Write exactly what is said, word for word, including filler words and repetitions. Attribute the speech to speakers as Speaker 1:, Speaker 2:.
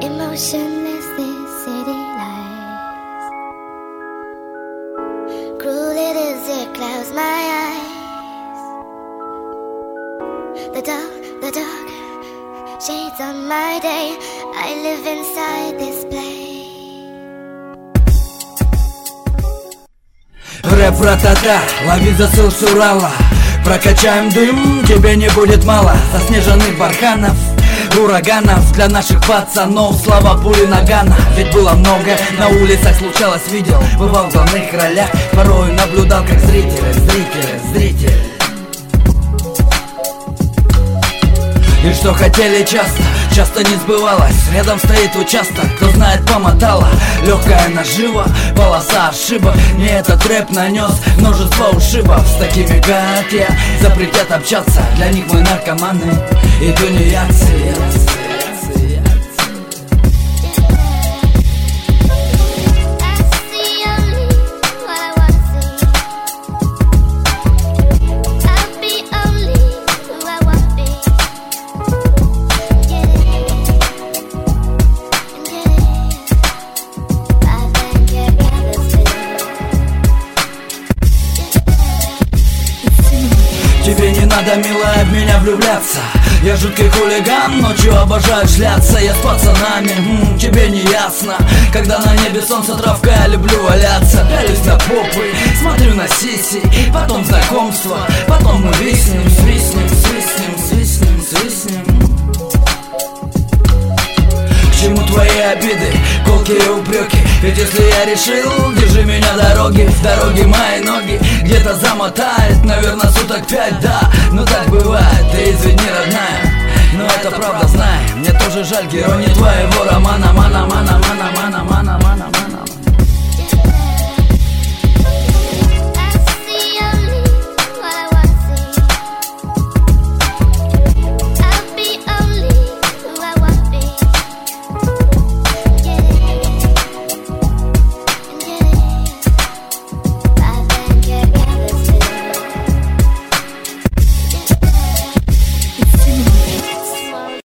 Speaker 1: Emotionless this city lies. Cruel it is, it clouds my eyes. The dark, the dark shades on my day. I live inside this place.
Speaker 2: Рэп-ратата, лови засыл с Урала. Прокачаем дым, тебе не будет мало. Заснеженных барханов, ураганов для наших пацанов. Слава пули нагана, ведь было много. На улицах случалось, видел, бывал в главных ролях. Порой наблюдал, как зрители, зрители, зрители. И что хотели часто, часто не сбывалось. Рядом стоит участок, кто знает, помотала. Легкая нажива, полоса ошибок. Не этот рэп нанес множество ушибов. С такими, как я, запретят общаться. Для них мы наркоманы и тунеядцы. Тебе не надо, милая, в меня влюбляться. Я жуткий хулиган, ночью обожаю шляться. Я с пацанами, м-м, тебе не ясно. Когда на небе солнце, травка, я люблю валяться. Пялюсь на попы, смотрю на сиси. Потом знакомство, потом мы виснем, свистнем, свистнем, свистнем, свистнем. К чему твои обиды, колкие упреки? Ведь если я решил, держи меня дороги. В дороге мои ноги где-то замотает. Наверное, суток пять, да, но так бывает. Ты извини, родная, но это правда, знай. Мне тоже жаль героя не твоего романа. Мана, мана, мана, мана, мана, мана, мана.